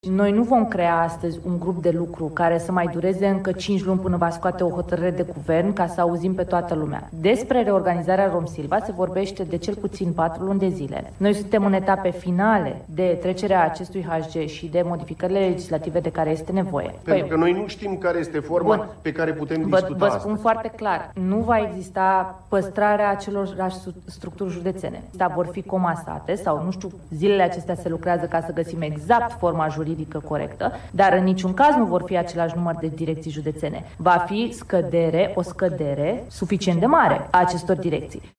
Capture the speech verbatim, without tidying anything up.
Noi nu vom crea astăzi un grup de lucru care să mai dureze încă cinci luni până va scoate o hotărâre de guvern ca să auzim pe toată lumea. Despre reorganizarea Romsilva se vorbește de cel puțin patru luni de zile. Noi suntem în etape finale de trecerea acestui H G și de modificările legislative de care este nevoie. Pentru păi, că noi nu știm care este forma bun, pe care putem vă, discuta Vă spun asta. foarte clar, nu va exista păstrarea acelor structuri județene. Dar vor fi comasate sau, nu știu, zilele acestea se lucrează ca să găsim exact forma juridică corectă, dar în niciun caz nu vor fi același număr de direcții județene. Va fi scădere, o scădere suficient de mare a acestor direcții.